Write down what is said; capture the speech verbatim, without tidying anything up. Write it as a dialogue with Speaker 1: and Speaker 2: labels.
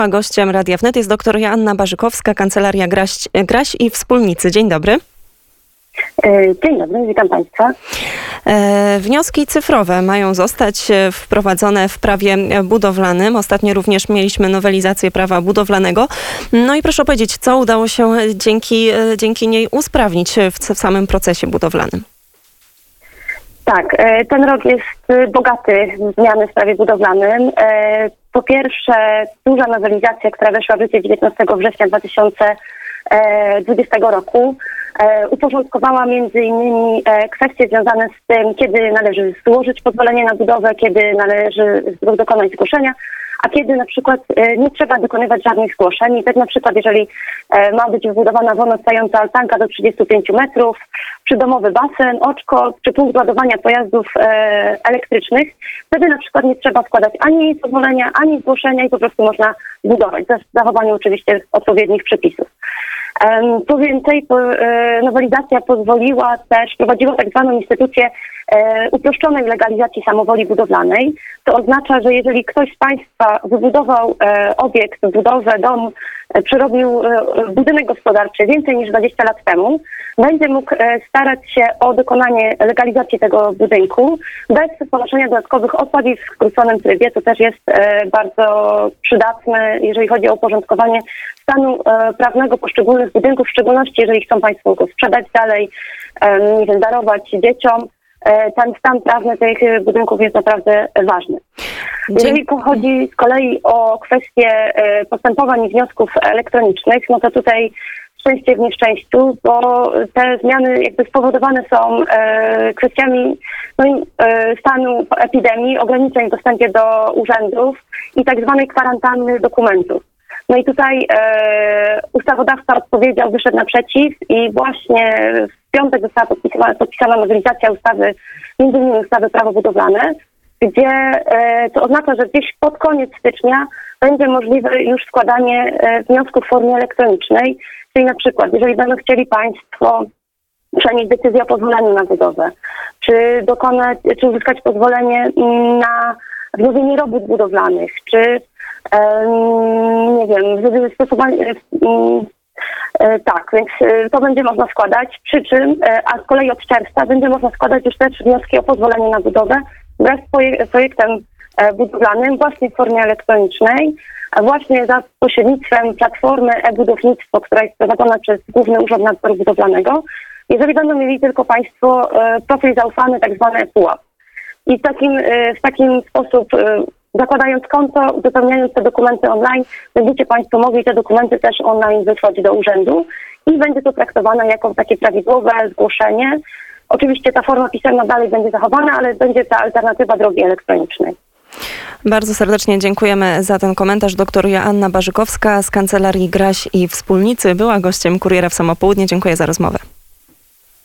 Speaker 1: A gościem Radia Wnet jest doktor Joanna Barzykowska, Kancelaria Graś, Graś i Wspólnicy. Dzień dobry.
Speaker 2: Dzień dobry, witam Państwa.
Speaker 1: E, wnioski cyfrowe mają zostać wprowadzone w prawie budowlanym. Ostatnio również mieliśmy nowelizację prawa budowlanego. No i proszę powiedzieć, co udało się dzięki, dzięki niej usprawnić w, w samym procesie budowlanym?
Speaker 2: Tak, ten rok jest bogaty w zmiany w prawie budowlanym. Po pierwsze, duża nowelizacja, która weszła w życie dziewiętnastego września dwa tysiące dwudziestego roku, uporządkowała między innymi kwestie związane z tym, kiedy należy złożyć pozwolenie na budowę, kiedy należy dokonać zgłoszenia, a kiedy na przykład nie trzeba dokonywać żadnych zgłoszeń. I tak na przykład, jeżeli ma być wybudowana wolnostająca altanka do trzydziestu pięciu metrów, przydomowy basen, oczko czy punkt ładowania pojazdów elektrycznych, wtedy na przykład nie trzeba składać ani pozwolenia, ani zgłoszenia i po prostu można budować, z zachowaniem oczywiście odpowiednich przepisów. Co więcej, nowelizacja pozwoliła też, wprowadziła tak zwaną instytucję uproszczonej legalizacji samowoli budowlanej. To oznacza, że jeżeli ktoś z Państwa wybudował obiekt, budowę, dom, przerobił budynek gospodarczy więcej niż dwadzieścia lat temu, będzie mógł starać się o dokonanie legalizacji tego budynku bez ponoszenia dodatkowych opłat i w skróconym trybie. To też jest bardzo przydatne, jeżeli chodzi o uporządkowanie stanu prawnego poszczególnych budynków, w szczególności jeżeli chcą Państwo go sprzedać dalej, nie wiem, darować dzieciom. Ten stan prawny tych budynków jest naprawdę ważny. Jeżeli chodzi z kolei o kwestie postępowań i wniosków elektronicznych, no to tutaj szczęście w nieszczęściu, bo te zmiany jakby spowodowane są kwestiami no, stanu epidemii, ograniczeń w dostępie do urzędów i tak zwanej kwarantanny dokumentów. No i tutaj e, ustawodawca odpowiedział, wyszedł naprzeciw i właśnie w piątek została podpisana, podpisana nowelizacja ustawy, między innymi ustawy Prawo budowlane, gdzie e, to oznacza, że gdzieś pod koniec stycznia będzie możliwe już składanie e, wniosków w formie elektronicznej, czyli na przykład, jeżeli będą chcieli Państwo przenieść decyzję o pozwoleniu na budowę, czy dokonać, czy uzyskać pozwolenie na wznowienie robót budowlanych, czy nie wiem, stosowanie, tak, więc to będzie można składać, przy czym, a z kolei od czerwca będzie można składać już też wnioski o pozwolenie na budowę wraz z projektem budowlanym właśnie w formie elektronicznej, a właśnie za pośrednictwem platformy e-budownictwo, która jest prowadzona przez Główny Urząd Nadzoru Budowlanego, jeżeli będą mieli tylko Państwo profil zaufany, tak zwany pułap. I w takim, w takim sposób, zakładając konto, uzupełniając te dokumenty online, będziecie Państwo mogli te dokumenty też online wysłać do urzędu i będzie to traktowane jako takie prawidłowe zgłoszenie. Oczywiście ta forma pisemna dalej będzie zachowana, ale będzie ta alternatywa drogi elektronicznej.
Speaker 1: Bardzo serdecznie dziękujemy za ten komentarz. Doktor Joanna Barzykowska z Kancelarii Graś i Wspólnicy była gościem Kuriera w samo południe. Dziękuję za rozmowę.